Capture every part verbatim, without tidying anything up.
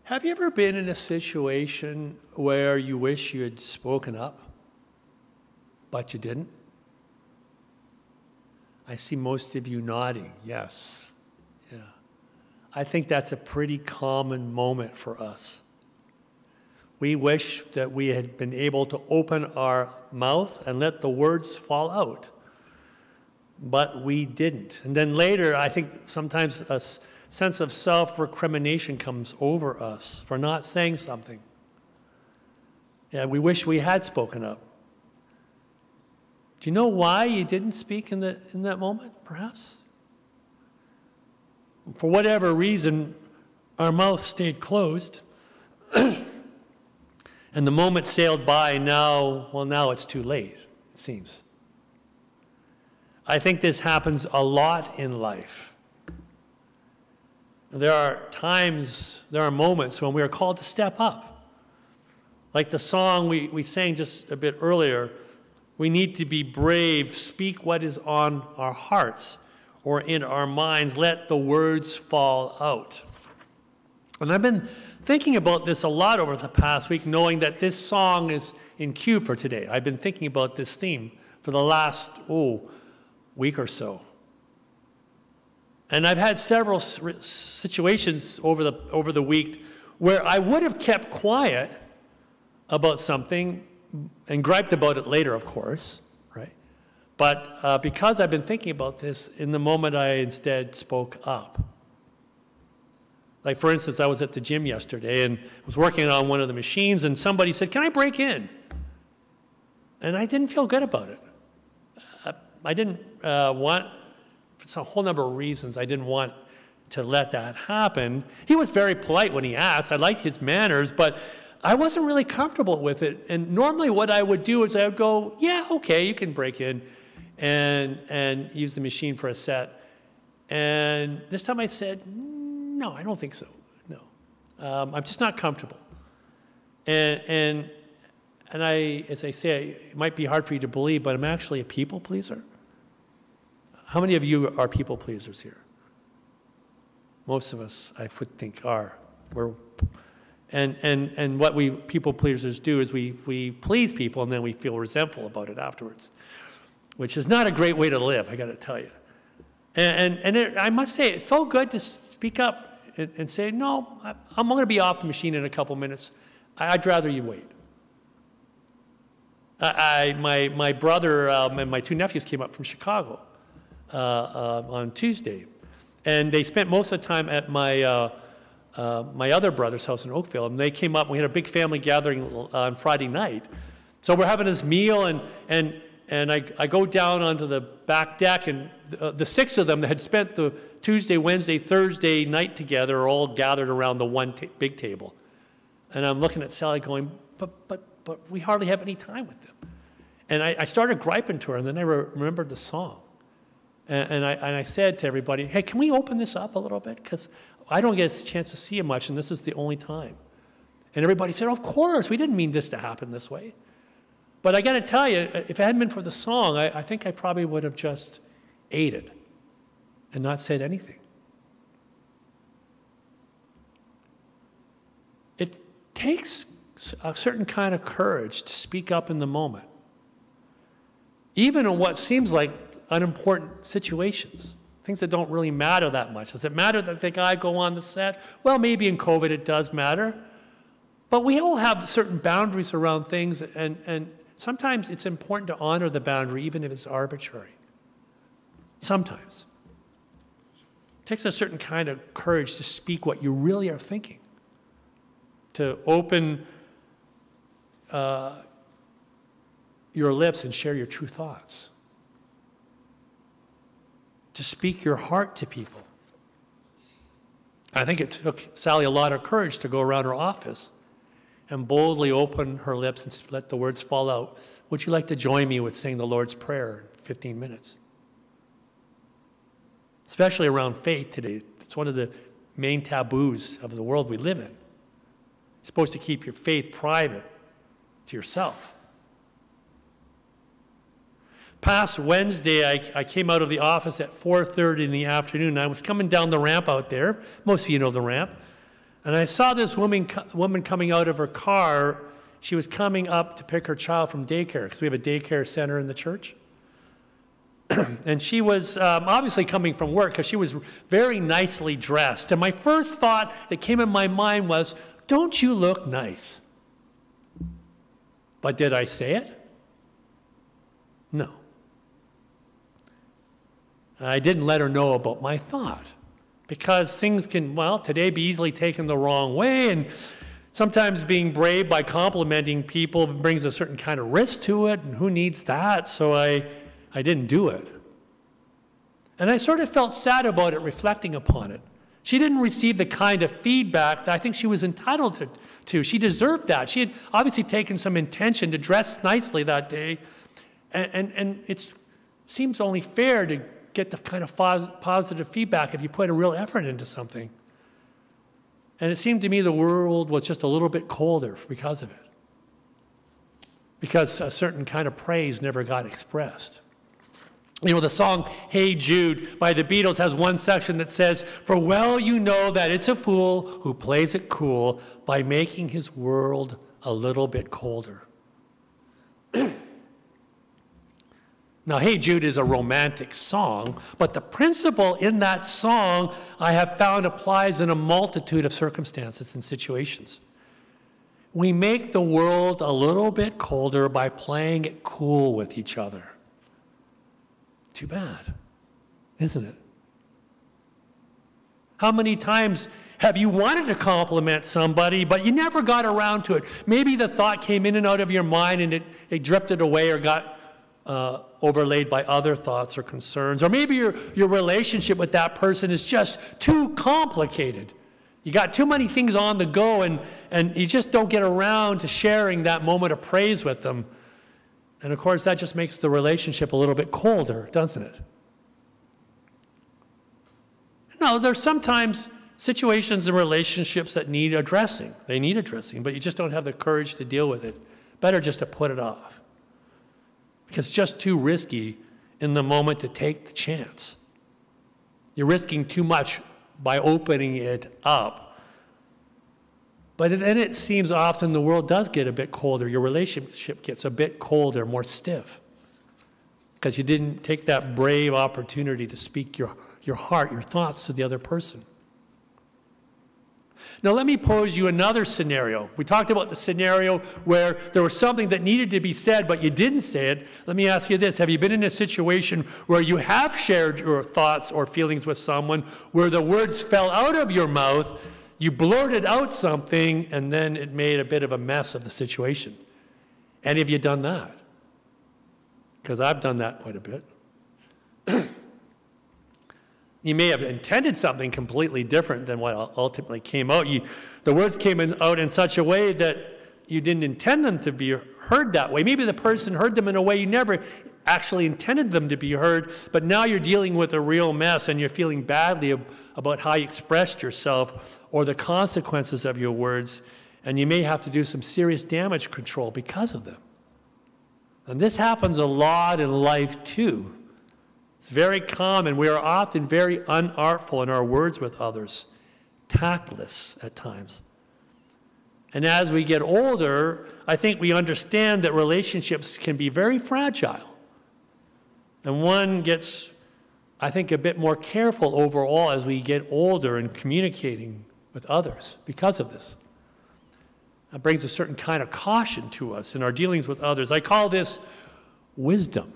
Have you ever been in a situation where you wish you had spoken up, but you didn't? I see most of you nodding, yes. Yeah. I think that's a pretty common moment for us. We wish that we had been able to open our mouth and let the words fall out, but we didn't. And then later, I think sometimes a sense of self-recrimination comes over us for not saying something. Yeah, we wish we had spoken up. Do you know why you didn't speak in, the, in that moment, perhaps? For whatever reason, our mouth stayed closed, and the moment sailed by. Now, well, now it's too late, it seems. I think this happens a lot in life. There are times, there are moments when we are called to step up. Like the song we, we sang just a bit earlier, we need to be brave, speak what is on our hearts or in our minds, let the words fall out. And I've been thinking about this a lot over the past week, knowing that this song is in cue for today. I've been thinking about this theme for the last, oh, week or so. And I've had several situations over the, over the week where I would have kept quiet about something and griped about it later, of course, right? But uh, because I've been thinking about this, in the moment I instead spoke up. Like, for instance, I was at the gym yesterday and was working on one of the machines, and somebody said, "Can I break in?" And I didn't feel good about it. Uh, I didn't uh, want, for a whole number of reasons, I didn't want to let that happen. He was very polite when he asked. I liked his manners, but I wasn't really comfortable with it. And normally what I would do is I would go, yeah, okay, you can break in and, and use the machine for a set. And this time I said, no, I don't think so, no. Um, I'm just not comfortable. And, and, and I, as I say, it might be hard for you to believe, but I'm actually a people pleaser. How many of you are people pleasers here? Most of us, I would think, are. We're, and, and, and what we people pleasers do is we, we please people and then we feel resentful about it afterwards, which is not a great way to live, I got to tell you. And, and, and it, I must say, it felt good to speak up and, and say, no, I, I'm going to be off the machine in a couple minutes. I, I'd rather you wait. I, I, my, my brother um, and my two nephews came up from Chicago uh, uh, on Tuesday. And they spent most of the time at my, uh, uh, my other brother's house in Oakville. And they came up, and we had a big family gathering on Friday night. So we're having this meal, and, and, and I, I go down onto the back deck, and the, the six of them that had spent the Tuesday, Wednesday, Thursday night together are all gathered around the one ta big table. And I'm looking at Sally going, but, but, but we hardly have any time with them. And I, I started griping to her, and then I re remembered the song. And, and, I, and I said to everybody, hey, can we open this up a little bit? Because I don't get a chance to see you much, and this is the only time. And everybody said, of course, we didn't mean this to happen this way. But I got to tell you, if it hadn't been for the song, I, I think I probably would have just ate it and not said anything. It takes a certain kind of courage to speak up in the moment, even in what seems like unimportant situations, things that don't really matter that much. Does it matter that the guy go on the set? Well, maybe in COVID it does matter. But we all have certain boundaries around things, and, and sometimes it's important to honor the boundary, even if it's arbitrary. Sometimes. It takes a certain kind of courage to speak what you really are thinking, to open uh, your lips and share your true thoughts, to speak your heart to people. I think it took Sally a lot of courage to go around her office and boldly open her lips and let the words fall out. Would you like to join me with saying the Lord's Prayer in fifteen minutes? Especially around faith today. It's one of the main taboos of the world we live in. You're supposed to keep your faith private to yourself. Past Wednesday, I, I came out of the office at four thirty in the afternoon. I was coming down the ramp out there. Most of you know the ramp. And I saw this woman, woman coming out of her car. She was coming up to pick her child from daycare, because we have a daycare center in the church. And she was um, obviously coming from work, because she was very nicely dressed. And my first thought that came in my mind was, don't you look nice? But did I say it? No. I didn't let her know about my thought, because things can, well, today be easily taken the wrong way, and sometimes being brave by complimenting people brings a certain kind of risk to it, and who needs that? So I, I didn't do it. And I sort of felt sad about it, reflecting upon it. She didn't receive the kind of feedback that I think she was entitled to. to. She deserved that. She had obviously taken some intention to dress nicely that day, and, and, and it seems only fair to get the kind of positive feedback if you put a real effort into something. And it seemed to me the world was just a little bit colder because of it, because a certain kind of praise never got expressed. You know, the song Hey Jude by the Beatles has one section that says, "For well you know that it's a fool who plays it cool by making his world a little bit colder." Now, Hey Jude is a romantic song, but the principle in that song I have found applies in a multitude of circumstances and situations. We make the world a little bit colder by playing it cool with each other. Too bad, isn't it? How many times have you wanted to compliment somebody, but you never got around to it? Maybe the thought came in and out of your mind and it, it drifted away or got Uh, overlaid by other thoughts or concerns. Or maybe your, your relationship with that person is just too complicated. You got too many things on the go, and, and you just don't get around to sharing that moment of praise with them. And of course, that just makes the relationship a little bit colder, doesn't it? No, there's sometimes situations and relationships that need addressing. They need addressing, but you just don't have the courage to deal with it. Better just to put it off, because it's just too risky in the moment to take the chance. You're risking too much by opening it up. But then it seems often the world does get a bit colder. Your relationship gets a bit colder, more stiff, because you didn't take that brave opportunity to speak your, your heart, your thoughts to the other person. Now, let me pose you another scenario. We talked about the scenario where there was something that needed to be said, but you didn't say it. Let me ask you this. Have you been in a situation where you have shared your thoughts or feelings with someone, where the words fell out of your mouth, you blurted out something, and then it made a bit of a mess of the situation? Any of you done that? Because I've done that quite a bit. You may have intended something completely different than what ultimately came out. You, the words came in, out in such a way that you didn't intend them to be heard that way. Maybe the person heard them in a way you never actually intended them to be heard, but now you're dealing with a real mess and you're feeling badly ab- about how you expressed yourself or the consequences of your words, and you may have to do some serious damage control because of them. And this happens a lot in life too. It's very common. We are often very unartful in our words with others, tactless at times. And as we get older, I think we understand that relationships can be very fragile. And one gets, I think, a bit more careful overall as we get older in communicating with others because of this. That brings a certain kind of caution to us in our dealings with others. I call this wisdom.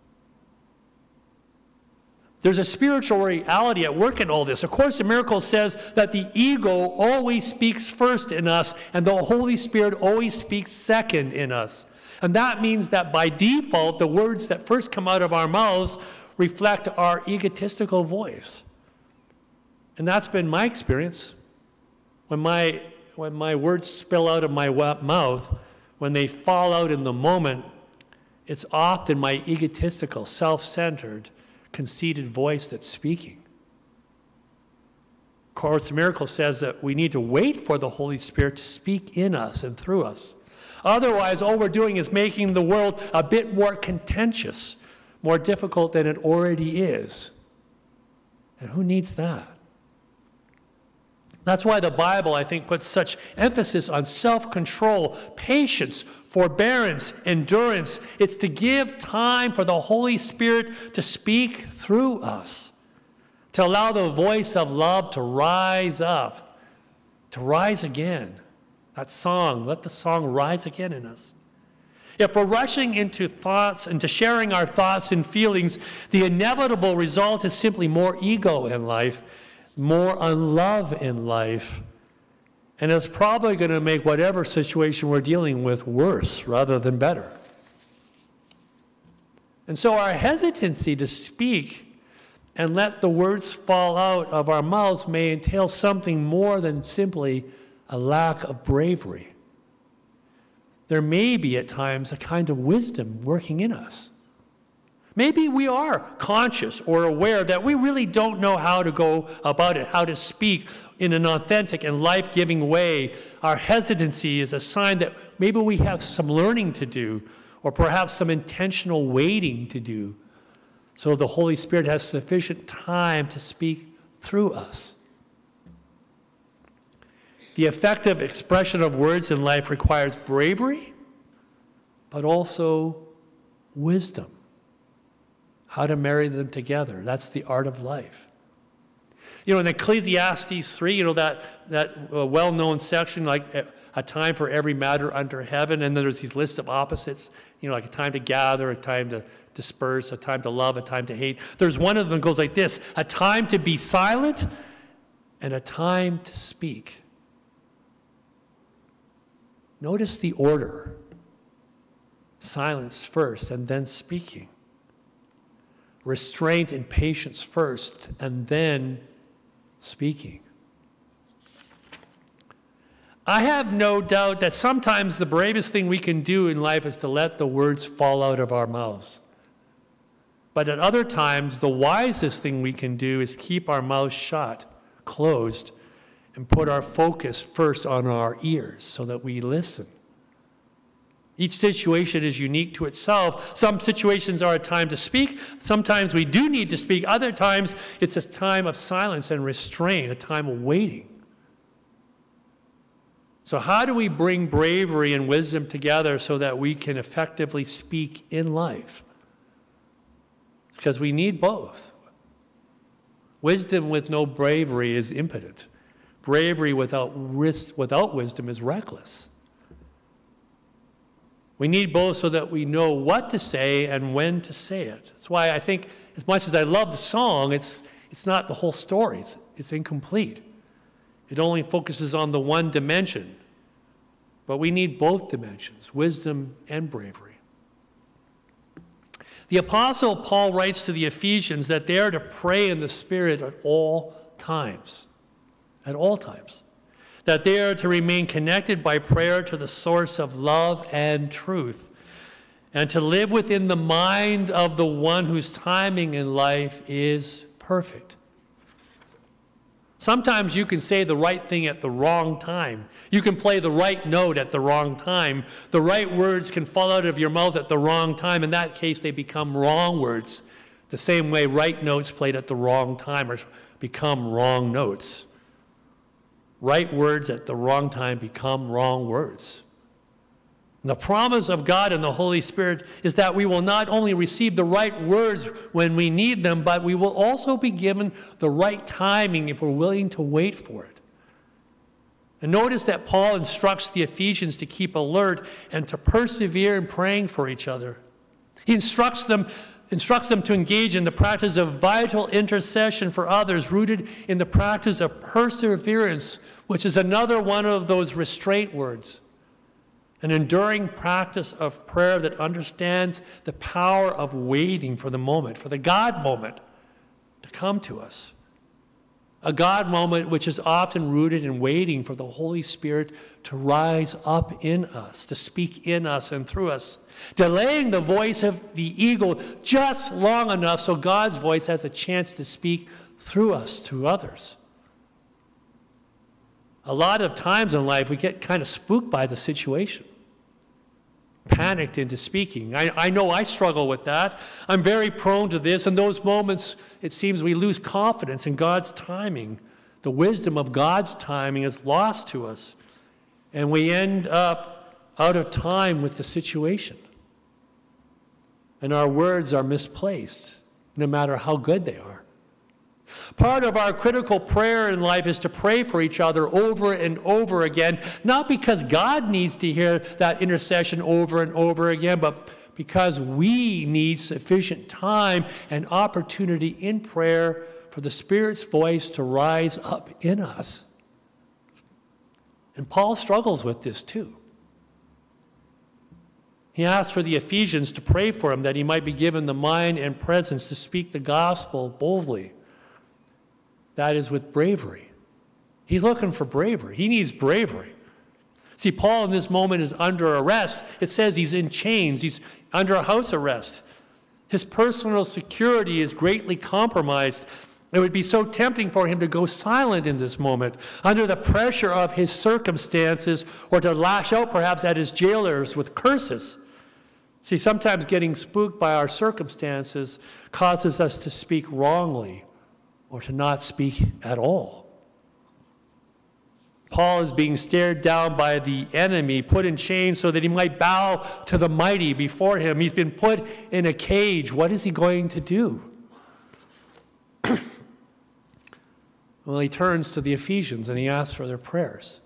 There's a spiritual reality at work in all this. A Course in Miracles says that the ego always speaks first in us, and the Holy Spirit always speaks second in us. And that means that by default, the words that first come out of our mouths reflect our egotistical voice. And that's been my experience. When my, when my words spill out of my mouth, when they fall out in the moment, it's often my egotistical, self-centered, conceited voice that's speaking. Course in Miracles says that we need to wait for the Holy Spirit to speak in us and through us. Otherwise, all we're doing is making the world a bit more contentious, more difficult than it already is. And who needs that? That's why the Bible, I think, puts such emphasis on self-control, patience, forbearance, endurance. It's to give time for the Holy Spirit to speak through us, to allow the voice of love to rise up, to rise again. That song, let the song rise again in us. If we're rushing into thoughts, into sharing our thoughts and feelings, the inevitable result is simply more ego in life, more unlove in life, and it's probably going to make whatever situation we're dealing with worse rather than better. And so our hesitancy to speak and let the words fall out of our mouths may entail something more than simply a lack of bravery. There may be at times a kind of wisdom working in us. Maybe we are conscious or aware that we really don't know how to go about it, how to speak in an authentic and life-giving way. Our hesitancy is a sign that maybe we have some learning to do, or perhaps some intentional waiting to do, so the Holy Spirit has sufficient time to speak through us. The effective expression of words in life requires bravery, but also wisdom. How to marry them together. That's the art of life. You know, in Ecclesiastes three, you know, that, that uh, well-known section, like a, a time for every matter under heaven, and then there's these lists of opposites, you know, like a time to gather, a time to disperse, a time to love, a time to hate. There's one of them that goes like this: a time to be silent and a time to speak. Notice the order. Silence first and then speaking. Restraint and patience first and then speaking. I have no doubt that sometimes the bravest thing we can do in life is to let the words fall out of our mouths. But at other times, the wisest thing we can do is keep our mouths shut, closed, and put our focus first on our ears so that we listen. Each situation is unique to itself. Some situations are a time to speak. Sometimes we do need to speak. Other times it's a time of silence and restraint, a time of waiting. So how do we bring bravery and wisdom together so that we can effectively speak in life? It's because we need both. Wisdom with no bravery is impotent. Bravery without risk, without wisdom is reckless. We need both so that we know what to say and when to say it. That's why I think, as much as I love the song, it's, it's not the whole story. It's, it's incomplete. It only focuses on the one dimension. But we need both dimensions, wisdom and bravery. The Apostle Paul writes to the Ephesians that they are to pray in the Spirit at all times. At all times. That they are to remain connected by prayer to the source of love and truth, and to live within the mind of the one whose timing in life is perfect. Sometimes you can say the right thing at the wrong time. You can play the right note at the wrong time. The right words can fall out of your mouth at the wrong time. In that case, they become wrong words. The same way right notes played at the wrong time or become wrong notes. Right words at the wrong time become wrong words. And the promise of God and the Holy Spirit is that we will not only receive the right words when we need them, but we will also be given the right timing if we're willing to wait for it. And notice that Paul instructs the Ephesians to keep alert and to persevere in praying for each other. He instructs them, instructs them to engage in the practice of vital intercession for others, rooted in the practice of perseverance, which is another one of those restraint words. An enduring practice of prayer that understands the power of waiting for the moment, for the God moment to come to us. A God moment which is often rooted in waiting for the Holy Spirit to rise up in us, to speak in us and through us, delaying the voice of the ego just long enough so God's voice has a chance to speak through us to others. A lot of times in life we get kind of spooked by the situation, panicked into speaking. I, I know I struggle with that. I'm very prone to this. In those moments, it seems we lose confidence in God's timing The wisdom of God's timing is lost to us, and we end up out of time with the situation. And our words are misplaced, no matter how good they are. Part of our critical prayer in life is to pray for each other over and over again, not because God needs to hear that intercession over and over again, but because we need sufficient time and opportunity in prayer for the Spirit's voice to rise up in us. And Paul struggles with this too. He asks for the Ephesians to pray for him that he might be given the mind and presence to speak the gospel boldly. That is with bravery. He's looking for bravery. He needs bravery. See, Paul in this moment is under arrest. It says he's in chains. He's under a house arrest. His personal security is greatly compromised. It would be so tempting for him to go silent in this moment, under the pressure of his circumstances, or to lash out perhaps at his jailers with curses. See, sometimes getting spooked by our circumstances causes us to speak wrongly or to not speak at all. Paul is being stared down by the enemy, put in chains so that he might bow to the mighty before him. He's been put in a cage. What is he going to do? Well, he turns to the Ephesians and he asks for their prayers.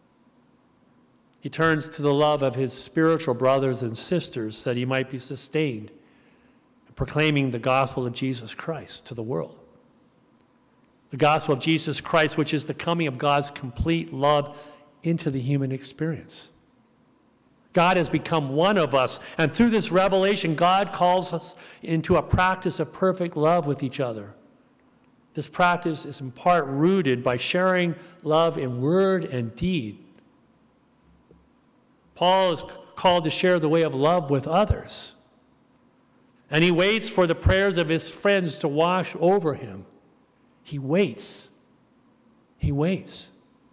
He turns to the love of his spiritual brothers and sisters that he might be sustained in proclaiming the gospel of Jesus Christ to the world. The gospel of Jesus Christ, which is the coming of God's complete love into the human experience. God has become one of us, and through this revelation, God calls us into a practice of perfect love with each other. This practice is in part rooted by sharing love in word and deed. Paul is called to share the way of love with others, and he waits for the prayers of his friends to wash over him. He waits. He waits.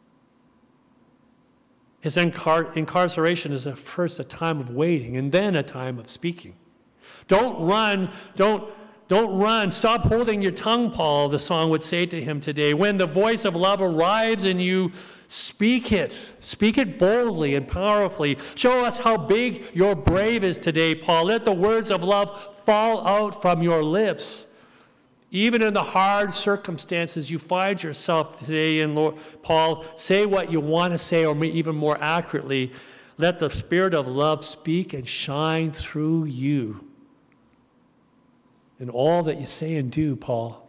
His incar- incarceration is at first a time of waiting and then a time of speaking. Don't run, don't, don't run. Stop holding your tongue, Paul, the song would say to him today. When the voice of love arrives in you, speak it. Speak it boldly and powerfully. Show us how big your brave is today, Paul. Let the words of love fall out from your lips. Even in the hard circumstances you find yourself today in, Lord, Paul, say what you want to say, or even more accurately, let the Spirit of love speak and shine through you in all that you say and do, Paul.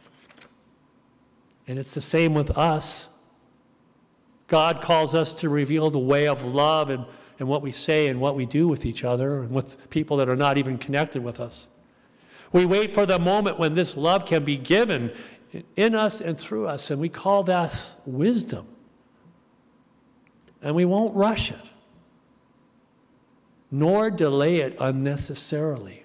And it's the same with us. God calls us to reveal the way of love and, and what we say and what we do with each other and with people that are not even connected with us. We wait for the moment when this love can be given in us and through us, and we call that wisdom. And we won't rush it, nor delay it unnecessarily.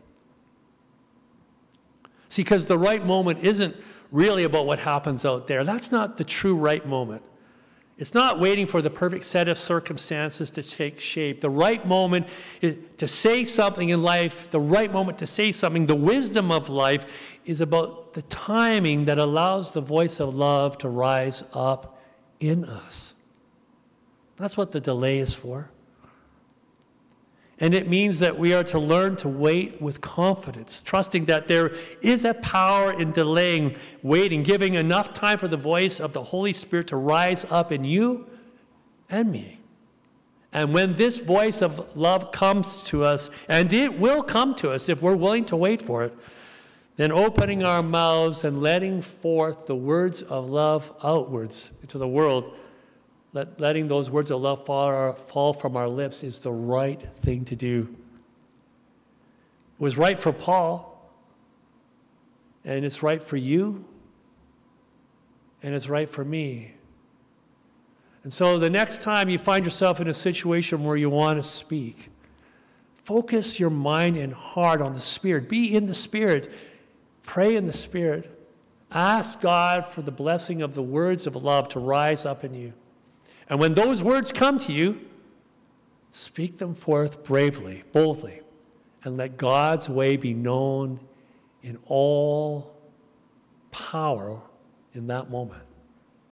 See, because the right moment isn't really about what happens out there. That's not the true right moment. It's not waiting for the perfect set of circumstances to take shape. The right moment is to say something in life, the right moment to say something, the wisdom of life is about the timing that allows the voice of love to rise up in us. That's what the delay is for. And it means that we are to learn to wait with confidence, trusting that there is a power in delaying, waiting, giving enough time for the voice of the Holy Spirit to rise up in you and me. And when this voice of love comes to us, and it will come to us if we're willing to wait for it, then opening our mouths and letting forth the words of love outwards into the world, Let, letting those words of love fall, fall from our lips is the right thing to do. It was right for Paul, and it's right for you, and it's right for me. And so the next time you find yourself in a situation where you want to speak, focus your mind and heart on the Spirit. Be in the Spirit. Pray in the Spirit. Ask God for the blessing of the words of love to rise up in you. And when those words come to you, speak them forth bravely, boldly, and let God's way be known in all power in that moment.